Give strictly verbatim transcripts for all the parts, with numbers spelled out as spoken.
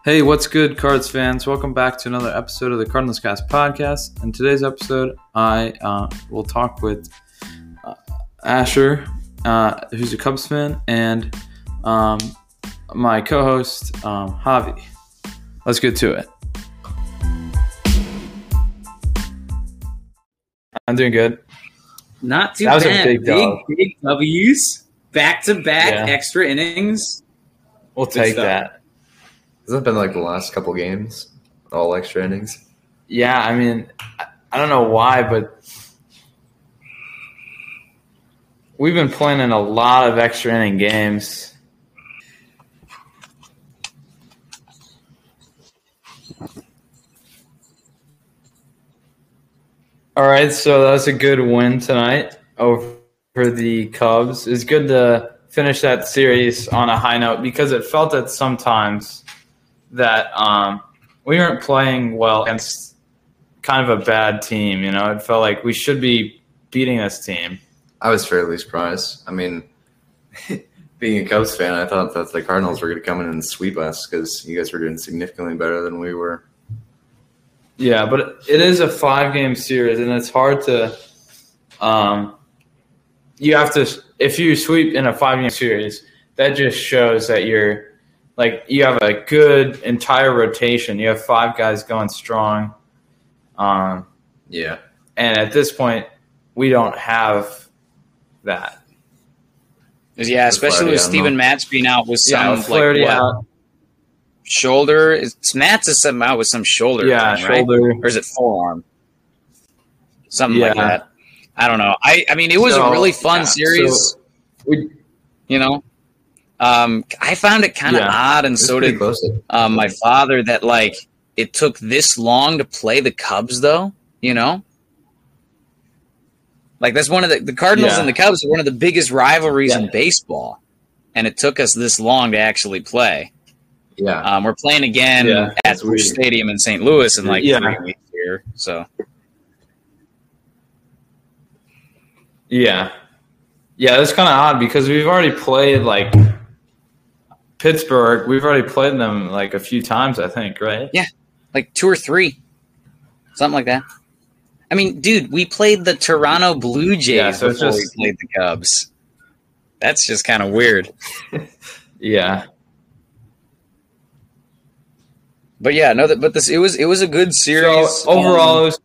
Hey, what's good, Cards fans? Welcome back to another episode of the Cardinals Cast podcast. In today's episode, I uh, will talk with uh, Asher, uh, who's a Cubs fan, and um, my co-host, um, Javi. Let's get to it. I'm doing good. Not too that was bad. A big, big, big W's, back-to-back Yeah. extra innings. We'll Good take stuff. that. Hasn't it been like the last couple games, all extra innings? Yeah, I mean, I- I don't know why, but we've been playing in a lot of extra inning games. All right, so that was a good win tonight over the Cubs. It's good to finish that series on a high note because it felt that sometimes that um, we weren't playing well against kind of a bad team. You know, it felt like we should be beating this team. I was fairly surprised. I mean, being a Cubs fan, I thought that the Cardinals were going to come in and sweep us because you guys were doing significantly better than we were. Yeah, but it is a five-game series, and it's hard to um, – you have to – if you sweep in a five-game series, that just shows that you're – like, you have a good entire rotation. You have five guys going strong. Um, Yeah. and at this point, we don't have that. Yeah, especially Flaherty, with I don't Steven know. Matz being out with Yeah, some with Flaherty like, what, out. shoulder. It's Matz is something out with some shoulder. Yeah, thing, right? shoulder. Or is it forearm? Something Yeah. like that. I don't know. I, I mean, it was So, a really fun yeah, series. so we, you know, um, I found it kind of Yeah. odd, and It was so pretty did close to- um, my father, that like it took this long to play the Cubs, though. You know, like that's one of the the Cardinals Yeah. and the Cubs are one of the biggest rivalries Yeah. in baseball, and it took us this long to actually play. Yeah. Um, we're playing again Yeah, at that's Busch weird. Stadium in Saint Louis in like Yeah. three weeks here. So Yeah. Yeah, that's kind of odd because we've already played, like, Pittsburgh. We've already played them, like, a few times, I think, right? Yeah. like two or three, something like that. I mean, dude, we played the Toronto Blue Jays Yeah, so it's before just- we played the Cubs. That's just kind of weird. Yeah. But yeah, no, that but this it was it was a good series. So, overall, Um, it was,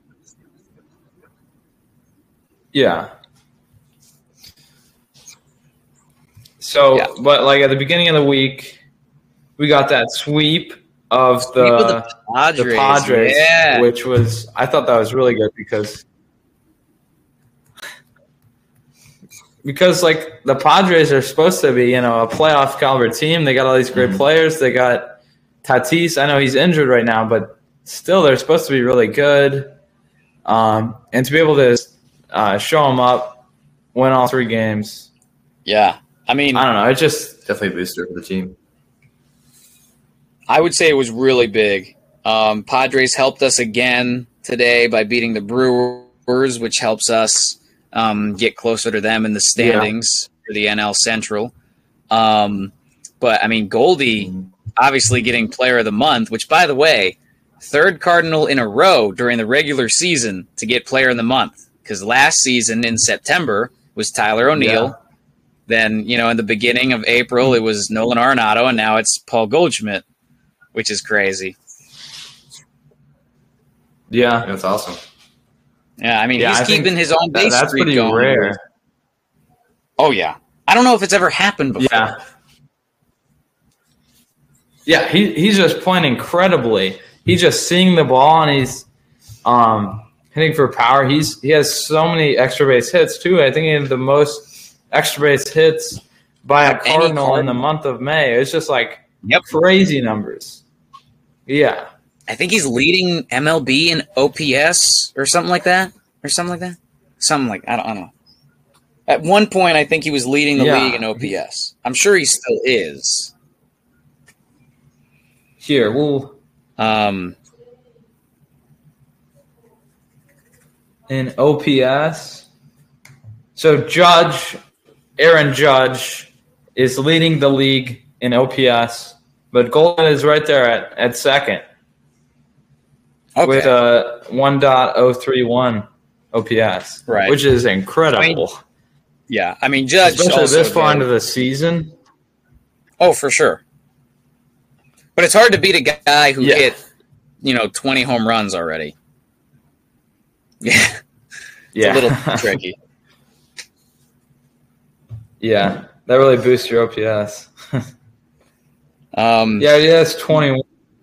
yeah. So, Yeah. but, like, at the beginning of the week, we got that sweep of the, sweep of the Padres, the Padres, yeah. which was, I thought that was really good because because like the Padres are supposed to be, you know, a playoff caliber team. They got all these great Mhm. players. They got Tatis. I know he's injured right now, but still they're supposed to be really good. Um, and to be able to uh, show them up, win all three games, yeah. I mean, I don't know. It just Definitely a booster for the team. I would say it was really big. Um, Padres helped us again today by beating the Brewers, which helps us um, get closer to them in the standings for the N L Central. Um, but, I mean, Goldie obviously getting Player of the Month, which, by the way, third Cardinal in a row during the regular season to get Player of the Month. Because last season in September was Tyler O'Neill. Yeah. Then, you know, in the beginning of April, it was Nolan Arenado, and now it's Paul Goldschmidt, which is crazy. yeah. That's awesome. Yeah, I mean, Yeah, he's I think keeping his own that- base that's streak pretty going. rare. Oh, yeah. I don't know if it's ever happened before. Yeah. Yeah, he, he's just playing incredibly. He's just seeing the ball and he's um, hitting for power. He's he has so many extra base hits too. I think he had the most extra base hits by a Of any Cardinal in the Cardinal. month of May. It's just like Yep. crazy numbers. Yeah. I think he's leading M L B in O P S or something like that. Or something like that. Something like I don't, I don't know. At one point, I think he was leading the Yeah. league in O P S. I'm sure he still is. Here, we'll Um, in O P S. So Judge, Aaron Judge, is leading the league in O P S but Goldman is right there at, at second Okay. with a one point oh three one O P S, Right. which is incredible. I mean, yeah, I mean, Judge Especially also this far did- into the season. Oh, for sure. But it's hard to beat a guy who Yeah. hit, you know, twenty home runs already. Yeah, it's Yeah. a little tricky. Yeah, that really boosts your O P S. Um, Yeah, he has twenty-one.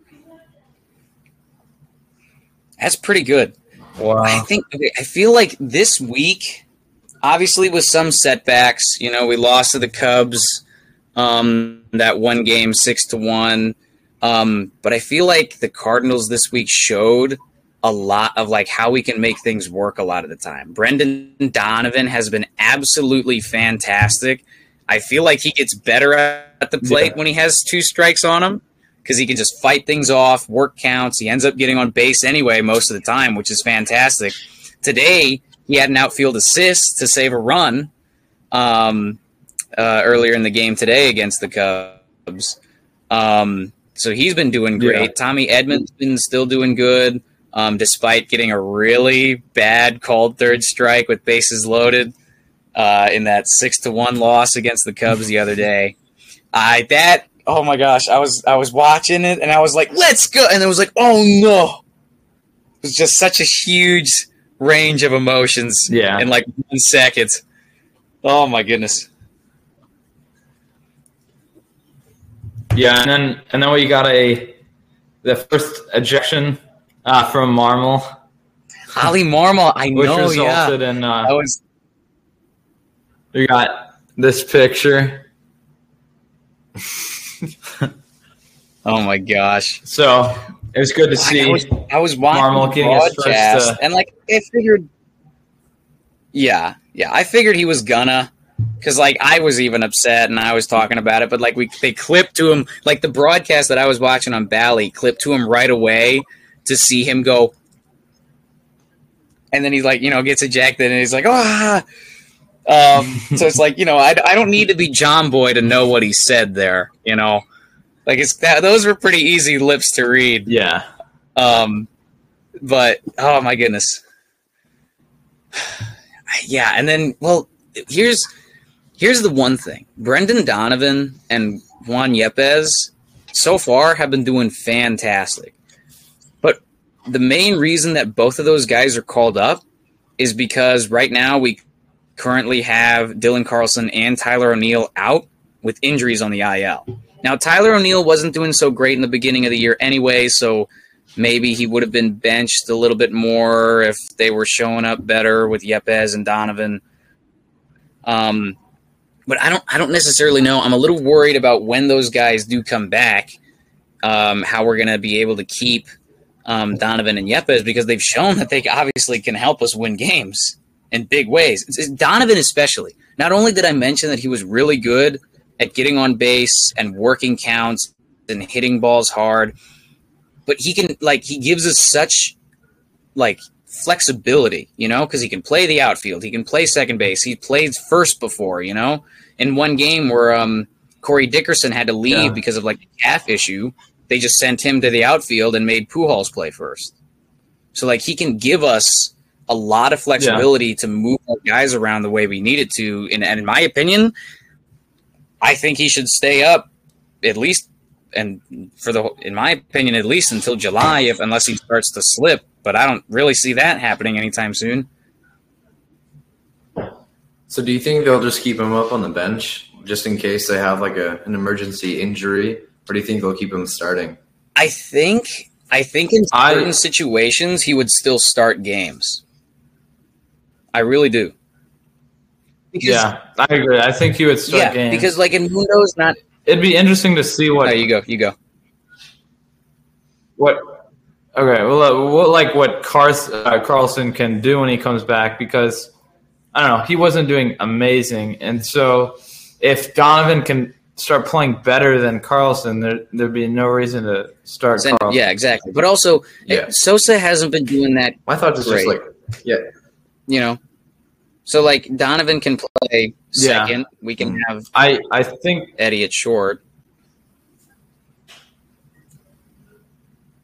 That's pretty good. I Wow. think okay, I feel like this week, obviously with some setbacks, you know, we lost to the Cubs, um, that one game six to one. Um, but I feel like the Cardinals this week showed a lot of like how we can make things work a lot of the time. Brendan Donovan has been absolutely fantastic. I feel like he gets better at the plate Yeah. when he has two strikes on him, because he can just fight things off, work counts. He ends up getting on base anyway most of the time, which is fantastic. Today, he had an outfield assist to save a run um, uh, earlier in the game today against the Cubs. Um, so he's been doing great. Yeah. Tommy Edmonds been still doing good, um, despite getting a really bad called third strike with bases loaded uh, in that six to one loss against the Cubs the other day. I that. Oh my gosh, I was I was watching it and I was like, let's go, and it was like, oh no. It was just such a huge range of emotions Yeah. in like one second. Oh my goodness. Yeah, and then and then we got a the first ejection uh, from Marmol, Ali Marmol, I which know, yeah. resulted in uh, That was we got this picture. oh my gosh. So it was good to see. I was, I was watching Marmol the getting his first, broadcast, uh, and like I figured, yeah, yeah, I figured he was gonna, because like I was even upset and I was talking about it, but like we they clipped to him, like the broadcast that I was watching on Bally clipped to him right away to see him go, and then he's like, you know, gets ejected and he's like, ah. Um, so it's like, you know, I, I don't need to be John Boy to know what he said there, you know, like it's that those were pretty easy lips to read. Yeah, Um, but oh my goodness, yeah. And then, well, here's here's the one thing: Brendan Donovan and Juan Yepez so far have been doing fantastic. But the main reason that both of those guys are called up is because right now we currently have Dylan Carlson and Tyler O'Neill out with injuries on the I L. Now, Tyler O'Neill wasn't doing so great in the beginning of the year anyway, so maybe he would have been benched a little bit more if they were showing up better with Yepez and Donovan. Um, but I don't I don't necessarily know. I'm a little worried about when those guys do come back, um, how we're going to be able to keep um, Donovan and Yepez, because they've shown that they obviously can help us win games in big ways. It's, it's Donovan especially. Not only did I mention that he was really good at getting on base and working counts and hitting balls hard, but he can, like, he gives us such, like, flexibility, you know, because he can play the outfield. He can play second base. He played first before, you know. In one game where um, Corey Dickerson had to leave Yeah. because of, like, the calf issue, they just sent him to the outfield and made Pujols play first. So, like, he can give us a lot of flexibility yeah. to move our guys around the way we need it to. And, and in my opinion, I think he should stay up at least, and for the, in my opinion, at least until July, if unless he starts to slip. But I don't really see that happening anytime soon. So do you think they'll just keep him up on the bench just in case they have like a, an emergency injury, or do you think they'll keep him starting? I think I think in certain I, situations he would still start games. I really do. Because, yeah, I agree. I think he would start yeah, games. because like in Mundo's not. It'd be interesting to see what. No, you go. You go. What? Okay. Well, uh, what like what Cars, uh, Carlson can do when he comes back, because I don't know, he wasn't doing amazing, and so if Donovan can start playing better than Carlson, there there'd be no reason to start Send, Carlson. Yeah, exactly. But also, yeah. Sosa hasn't been doing that. I thought it's just like yeah. You know, so like Donovan can play second. Yeah. We can have I, I think Eddie at short.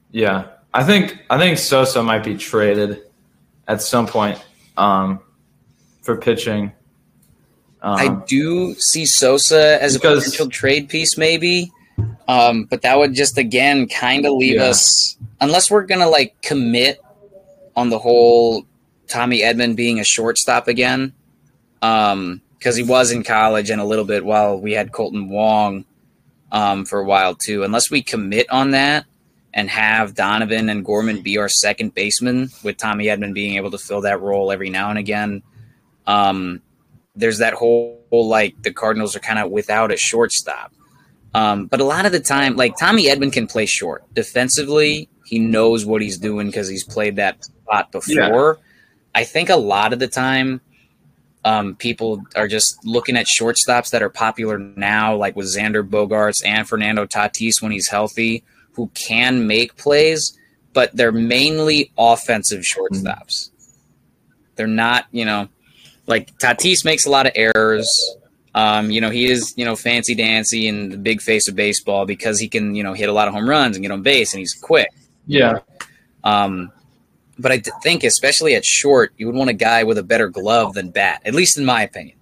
Yeah, I think I think Sosa might be traded at some point um, for pitching. Um, I do see Sosa as because- a potential trade piece, maybe, um, but that would just again kind of leave Yeah. us, unless we're gonna like commit on the whole Tommy Edman being a shortstop again, because um, he was in college and a little bit while we had Colton Wong um, for a while too. Unless we commit on that and have Donovan and Gorman be our second baseman, with Tommy Edman being able to fill that role every now and again. Um, there's that whole, whole like the Cardinals are kind of without a shortstop. Um, but a lot of the time, like Tommy Edman can play short. Defensively, he knows what he's doing because he's played that spot before. Yeah. I think a lot of the time, um, people are just looking at shortstops that are popular now, like with Xander Bogaerts and Fernando Tatis when he's healthy, who can make plays, but they're mainly offensive shortstops. They're not, you know, like Tatis makes a lot of errors. Um, you know, he is, you know, fancy dancy and the big face of baseball because he can, you know, hit a lot of home runs and get on base and he's quick. Yeah. Um, but I think especially at short, you would want a guy with a better glove than bat, at least in my opinion.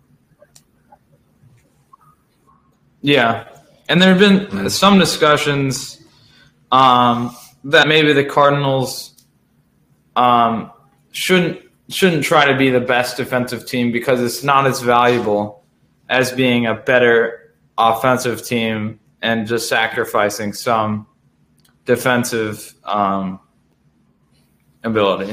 Yeah. And there have been some discussions um, that maybe the Cardinals um, shouldn't shouldn't try to be the best defensive team because it's not as valuable as being a better offensive team and just sacrificing some defensive um, ability.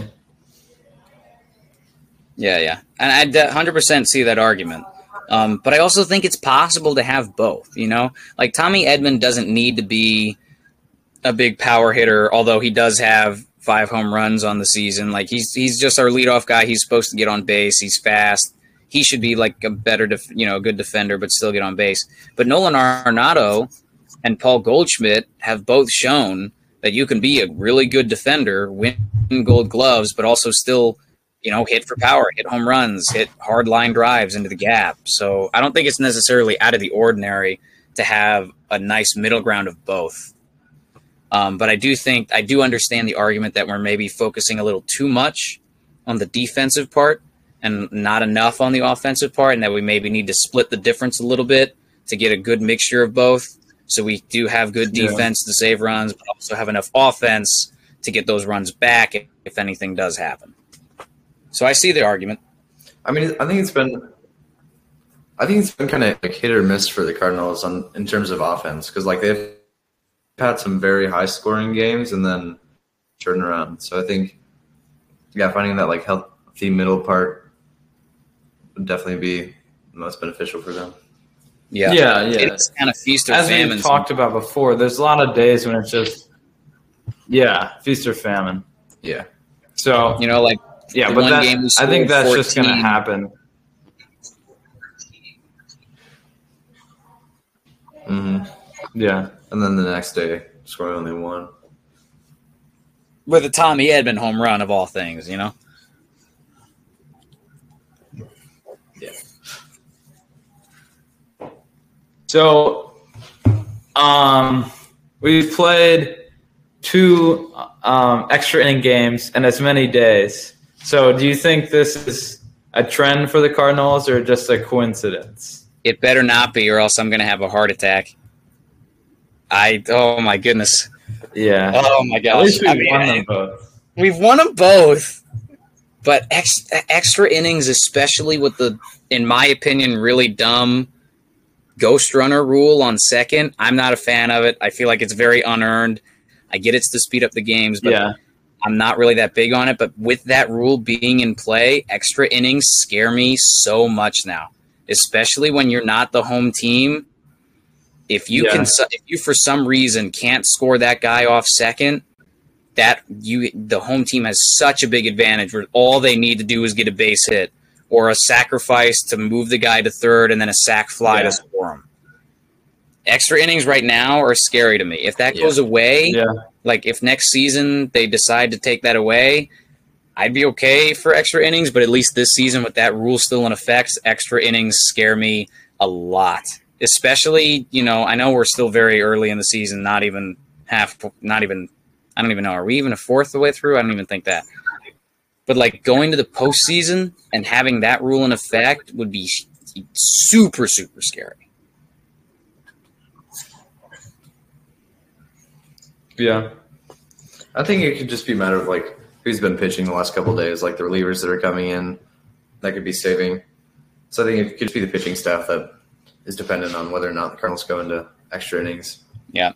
Yeah, yeah. And I one hundred percent see that argument. Um, but I also think it's possible to have both, you know? Like Tommy Edman doesn't need to be a big power hitter, although he does have five home runs on the season. Like he's he's just our leadoff guy. He's supposed to get on base. He's fast. He should be like a better, def- you know, good defender, but still get on base. But Nolan Arenado and Paul Goldschmidt have both shown that you can be a really good defender, win Gold Gloves, but also still, you know, hit for power, hit home runs, hit hard line drives into the gap. So I don't think it's necessarily out of the ordinary to have a nice middle ground of both. Um, but I do think I do understand the argument that we're maybe focusing a little too much on the defensive part and not enough on the offensive part, and that we maybe need to split the difference a little bit to get a good mixture of both. So we do have good defense yeah. to save runs, but also have enough offense to get those runs back if, if anything does happen. So I see the argument. I mean, I think it's been, I think it's been kind of like hit or miss for the Cardinals on in terms of offense because like they've had some very high scoring games and then turn around. So I think, yeah, finding that like healthy middle part would definitely be most beneficial for them. Yeah, yeah, yeah. It's kind of feast or As famine. we talked about before, there's a lot of days when it's just, yeah, feast or famine. Yeah. So you know, like yeah, but that, I think that's fourteen just going to happen. Mm-hmm. Yeah, and then the next day, scoring only one with a Tommy Edman home run of all things, you know. Yeah. So, um, we've played two um, extra inning games in as many days. So, do you think this is a trend for the Cardinals or just a coincidence? It better not be, or else I'm going to have a heart attack. I oh my goodness. Yeah. Oh my gosh. At least we've I mean, won them both. We've won them both. But ex- extra innings, especially with the, in my opinion, really dumb ghost runner rule on second, I'm not a fan of it. I feel like it's very unearned. I get it's to speed up the games, but yeah. I'm not really that big on it. But with that rule being in play, extra innings scare me so much now, especially when you're not the home team. If you yeah. can, if you for some reason can't score that guy off second, that you the home team has such a big advantage where all they need to do is get a base hit or a sacrifice to move the guy to third and then a sac fly yeah. to score him. Extra innings right now are scary to me. If that yeah. goes away, yeah. like if next season they decide to take that away, I'd be okay for extra innings. But at least this season with that rule still in effect, extra innings scare me a lot. Especially, you know, I know we're still very early in the season, not even half, not even I don't even know. Are we even a fourth of the way through? I don't even think that. But like going to the postseason and having that rule in effect would be super, super scary. Yeah. I think it could just be a matter of like who's been pitching the last couple of days, like the relievers that are coming in that could be saving. So I think it could just be the pitching staff that is dependent on whether or not the Cardinals go into extra innings. Yeah.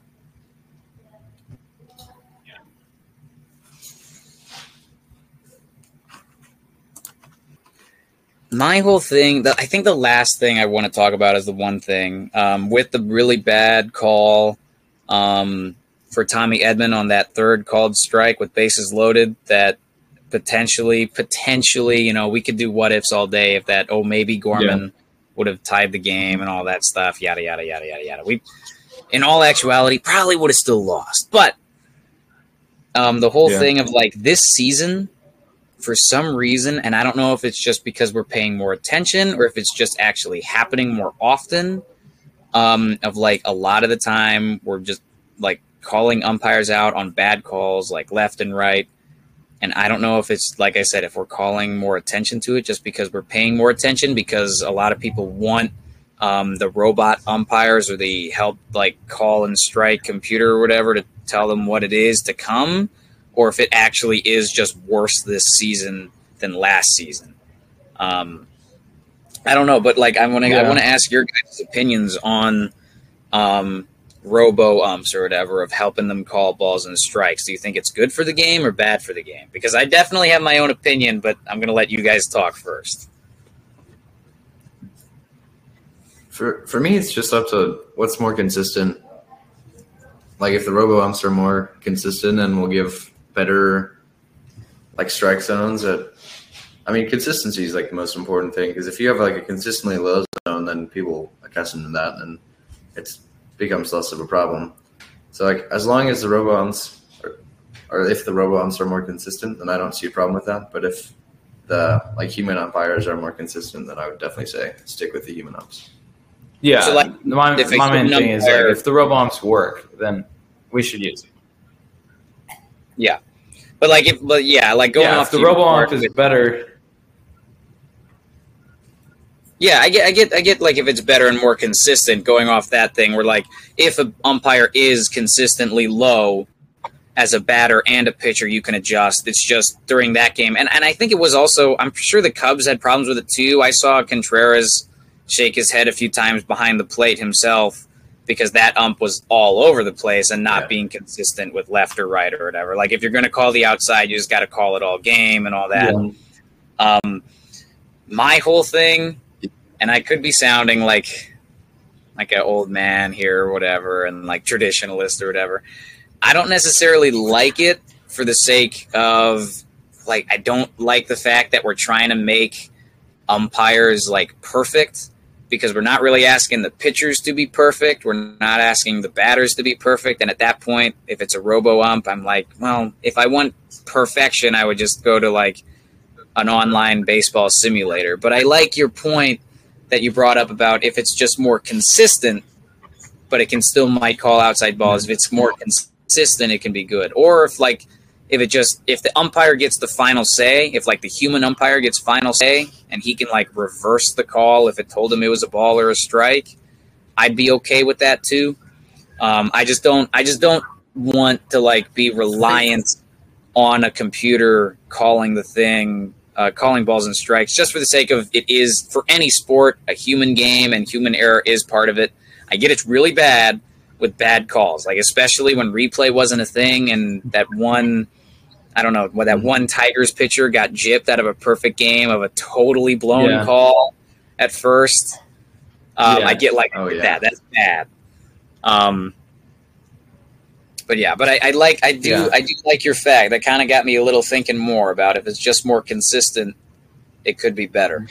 My whole thing, the, I think the last thing I want to talk about is the one thing um, with the really bad call um, for Tommy Edman on that third called strike with bases loaded that potentially, potentially, you know, we could do what ifs all day if that, oh, maybe Gorman yeah. would have tied the game and all that stuff, yada, yada, yada, yada, yada. We, in all actuality, probably would have still lost. But um, the whole yeah. thing of like this season, for some reason, and I don't know if it's just because we're paying more attention or if it's just actually happening more often, um, of like a lot of the time we're just like calling umpires out on bad calls, like left and right. And I don't know if it's, like I said, if we're calling more attention to it just because we're paying more attention because a lot of people want um, the robot umpires or the help like call and strike computer or whatever to tell them what it is to come, or if it actually is just worse this season than last season. Um, I don't know, but like I want to, yeah. I want to ask your guys' opinions on um, robo umps or whatever of helping them call balls and strikes. Do you think it's good for the game or bad for the game? Because I definitely have my own opinion, but I'm going to let you guys talk first. For for me, it's just up to what's more consistent. Like if the robo umps are more consistent and will give better like strike zones at, I mean, consistency is like the most important thing, because if you have like a consistently low zone, then people accustom to that and it becomes less of a problem. So like as long as the robo umps are, or if the robo umps are more consistent, then I don't see a problem with that. But if the like human umpires are more consistent, then I would definitely say stick with the human umps. Yeah, so like, my, my main thing is like if the robo umps work, then we should use it. Yeah, but like if, but yeah, like going yeah, off if the robo ump is better. Yeah, I get, I get, I get. Like if it's better and more consistent, going off that thing, where like if an umpire is consistently low as a batter and a pitcher, you can adjust. It's just during that game, and and I think it was also. I'm sure the Cubs had problems with it too. I saw Contreras shake his head a few times behind the plate himself, because that ump was all over the place and not yeah. being consistent with left or right or whatever. Like if you're going to call the outside, you just got to call it all game and all that. Yeah. Um, my whole thing, and I could be sounding like like an old man here or whatever, and like traditionalist or whatever. I don't necessarily like it for the sake of like I don't like the fact that we're trying to make umpires like perfect. Because we're not really asking the pitchers to be perfect. We're not asking the batters to be perfect. And at that point, if it's a robo ump, I'm like, well, if I want perfection, I would just go to like an online baseball simulator. But I like your point that you brought up about if it's just more consistent, but it can still might call outside balls. If it's more consistent, it can be good. Or if like, if it just, if the umpire gets the final say, if like the human umpire gets final say and he can like reverse the call if it told him it was a ball or a strike, I'd be okay with that too. Um, I just don't, I just don't want to like be reliant on a computer calling the thing, uh, calling balls and strikes just for the sake of it is for any sport, a human game, and human error is part of it. I get it's really bad with bad calls, like especially when replay wasn't a thing and that one, I don't know, what that one Tigers pitcher got gypped out of a perfect game of a totally blown yeah. call at first. Um, yeah. I get like oh, yeah. that. That's bad. Um, but yeah, but I, I like, I do, yeah. I do like your fact. That kind of got me a little thinking more about if it's just more consistent, it could be better.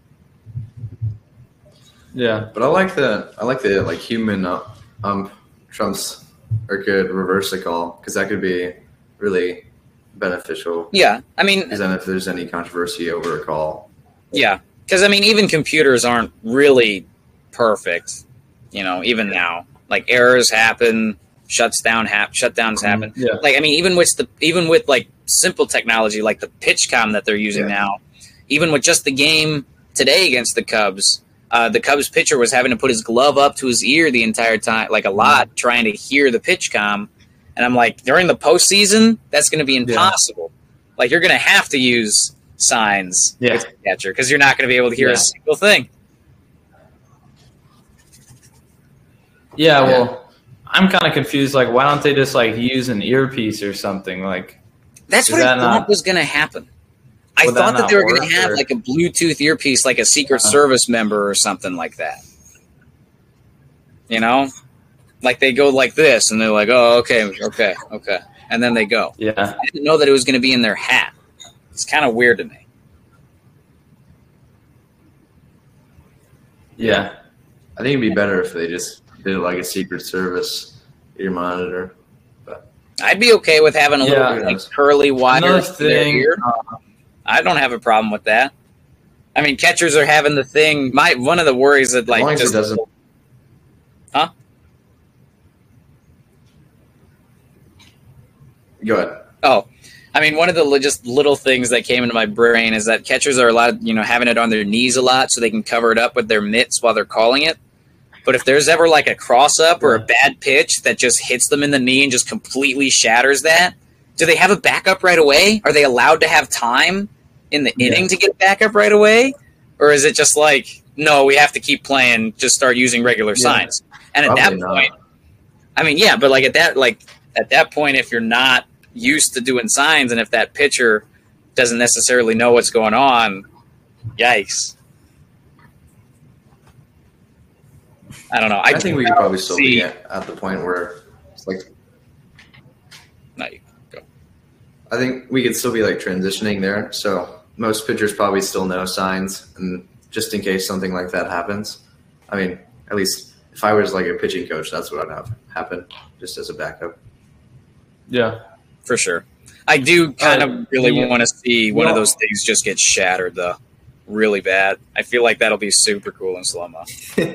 Yeah, but I like the, I like the like human ump trumps or could reverse the call, because that could be really beneficial. Yeah, I mean, because then if there's any controversy over a call. Yeah, because I mean, even computers aren't really perfect. You know, even now, like errors happen. shuts down, hap- shutdowns Mm-hmm. happen. Yeah. Like, I mean, even with the even with like simple technology like the pitch com that they're using Yeah. now, even with just the game today against the Cubs, uh, the Cubs pitcher was having to put his glove up to his ear the entire time, like a lot, trying to hear the pitch com. And I'm like, during the postseason, that's going to be impossible. Like, you're going to have to use signs Yeah. with the catcher because you're not going to be able to hear Yeah. a single thing. Yeah, well, I'm kind of confused. Like, why don't they just like use an earpiece or something? Like, That's Is what I that thought not- was going to happen. I Would that thought that not they were going work, to have or- like a Bluetooth earpiece, like a Secret Uh-huh. Service member or something like that. You know, like they go like this, and they're like, "Oh, okay, okay, okay," and then they go. yeah, I didn't know that it was going to be in their hat. It's kind of weird to me. yeah, I think it'd be better if they just did like a Secret Service ear monitor. I'd be okay with having a Yeah. little like curly wire Another in their thing, ear. uh, I don't have a problem with that. I mean, catchers are having the thing. My one of the worries that As long like as just it doesn't. Huh? Go ahead. Oh, I mean, one of the li- just little things that came into my brain is that catchers are allowed, you know, having it on their knees a lot so they can cover it up with their mitts while they're calling it. But if there's ever like a cross up or a bad pitch that just hits them in the knee and just completely shatters that, do they have a backup right away? Are they allowed to have time in the inning Yeah. to get backup right away? Or is it just like, no, we have to keep playing, just start using regular Yeah. signs? And at Probably that not. point, I mean, yeah, but like at that, like at that point, if you're not used to doing signs, and if that pitcher doesn't necessarily know what's going on, yikes! I don't know. I, I think we could probably still see. be at, at the point where it's like No, you go. I think we could still be like transitioning there. So most pitchers probably still know signs, and just in case something like that happens, I mean, at least if I was like a pitching coach, that's what I'd have happen, just as a backup. yeah. For sure. I do kind Uh, of really yeah. want to see one of Well- those things just get shattered, though. Really bad. I feel like that'll be super cool in slow mo.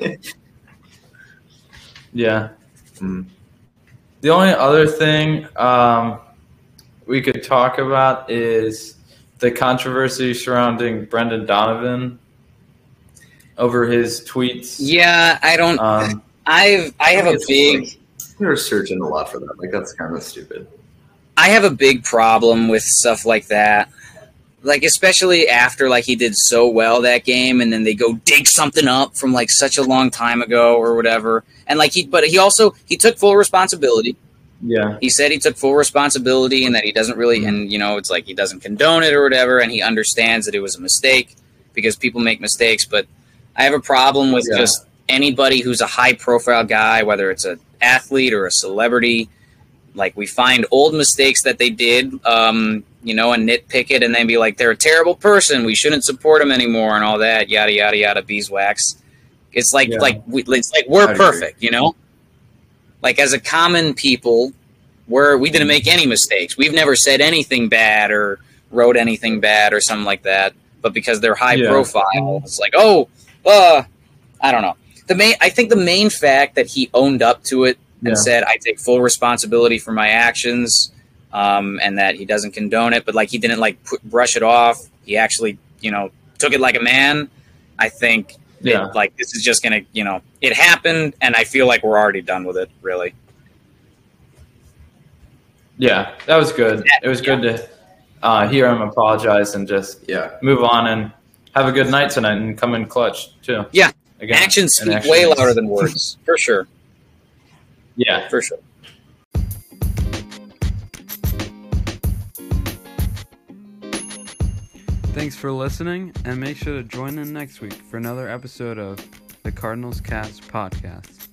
Yeah. Mm. The only other thing um, we could talk about is the controversy surrounding Brendan Donovan over his tweets. Yeah, I don't. Um, I've I have a It's big. like, they're searching a lot for that. Like that's kind of stupid. I have a big problem with stuff like that. Like, especially after, like, he did so well that game, and then they go dig something up from, like, such a long time ago or whatever. And, like, he, but he also, he took full responsibility. yeah. He said he took full responsibility and that he doesn't really, and, you know, it's like he doesn't condone it or whatever, and he understands that it was a mistake because people make mistakes. But I have a problem with Yeah. just anybody who's a high-profile guy, whether it's an athlete or a celebrity. Like, we find old mistakes that they did, um, you know, and nitpick it and then be like, they're a terrible person. We shouldn't support them anymore and all that, yada, yada, yada, beeswax. It's like, Yeah. like, we, it's like we're I agree. perfect, you know? Like, as a common people, we're, we didn't make any mistakes. We've never said anything bad or wrote anything bad or something like that. But because they're high Yeah. profile, it's like, oh, uh, I don't know. The main, I think the main fact that he owned up to it and Yeah. said, I take full responsibility for my actions, um, and that he doesn't condone it, but like he didn't like put, brush it off. He actually, you know, took it like a man. I think, Yeah. it, like, this is just going to, you know, it happened, and I feel like we're already done with it, really. Yeah, that was good. It was good to uh, hear him apologize and just Yeah. move on and have a good night tonight and come in clutch, too. Yeah. Again, Actions and speak way actions. louder than words, for sure, Yeah. for sure. Thanks for listening, and make sure to join in next week for another episode of the Cardinals Cast podcast.